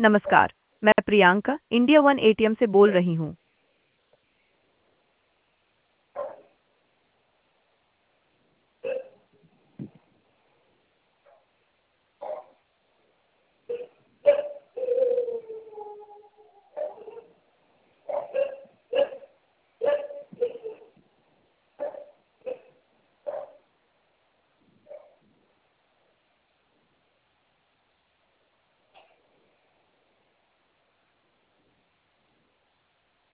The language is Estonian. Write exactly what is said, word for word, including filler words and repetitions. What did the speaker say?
नमस्कार। मैं Priyanka India one ATM से बोल रही हूँ।